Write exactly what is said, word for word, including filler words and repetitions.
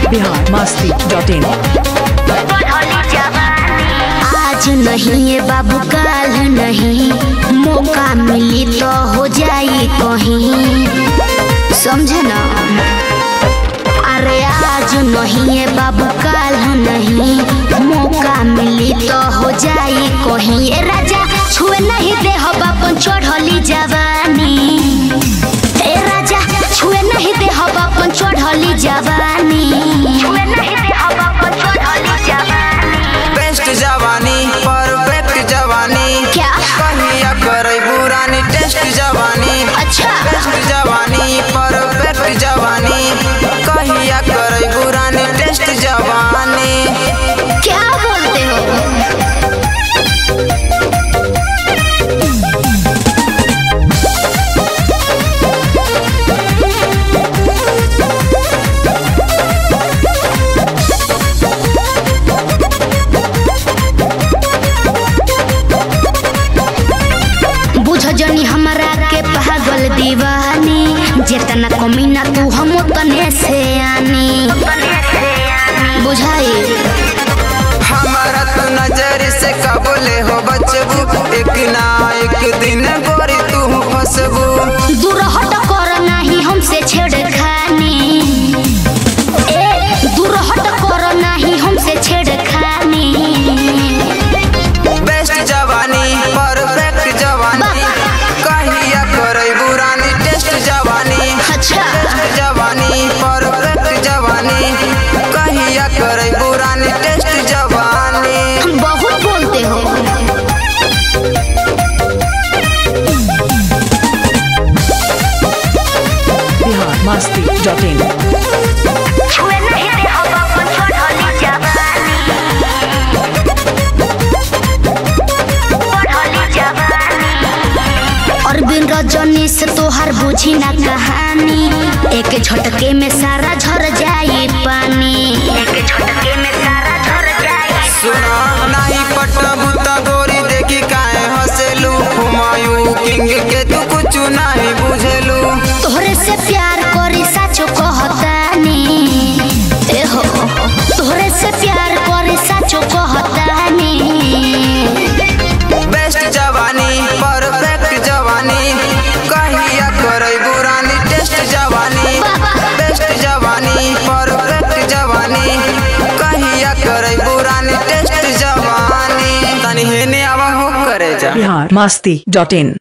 Bihar Masti dot इन। आज नहीं है बाबू काल नहीं, मौका मिली तो हो जाई कहीं, समझे ना। अरे आज नहीं है बाबू काल नहीं, मौका मिली तो हो जाई कहीं। ए राजा छुए नहीं दे हो बापन चढ़ली जवानी, ए राजा छुए नहीं दे हो बापन चढ़ली जवानी, छुए नहीं दे हो बापन चढ़ली जवानी। बेस्ट जवानी परफेक्ट जवानी, क्या कहिया करे बुरानी टेस्ट जवानी। अच्छा बेस्ट जवानी परफेक्ट जवानी, कहिया करे बुरानी टेस्ट जवानी। क्या बोलते हो? जनी हमरा के पागल दीवानी, जितना कमीना तू हम तने से आनी, बुझाई हमारा तू नजर से कबले हो बचबू, एक ना एक दिन गोरी तू फसबू। दूर हट कर नहीं हमसे छेड़खानी, ए दूर हट कर नहीं हमसे छेड़खानी। बेस्ट जवानी परफेक्ट जवानी, कहिया करे बुरानी टेस्ट जवानी। अच्छा बेस्ट जवानी परफेक्ट जवानी, कहिया करे बुरानी टेस्ट जवानी। बहुत बोलते हो। Bihar Masti dot in. छुए नहीं दे हो बापन चढ़ली जवानी, चढ़ली जवानी। और बिन रजनी से तोहर बुझी ना कहानी, एक झटके में सारा झर जाई पानी, एक झटके में सारा झर जाई। सुना नहीं पटबू त गोरी देखी काहे हंसेलू, हुमायूं किंग के तू कुछ नहीं बुझेलू। तोहरे से प्यार करी साचो कहतानी, ए हो तोहरे से प्यार करी साचो कहतानी। बेस्ट जवानी परफेक्ट जवानी, कहिया करे बुरानी टेस्ट जवानी। बेस्ट जवानी परफेक्ट जवानी, कहिया करे बुरानी टेस्ट जवानी। तनी हेने आवा हो करे जा। बिहार मस्ती डॉट इन।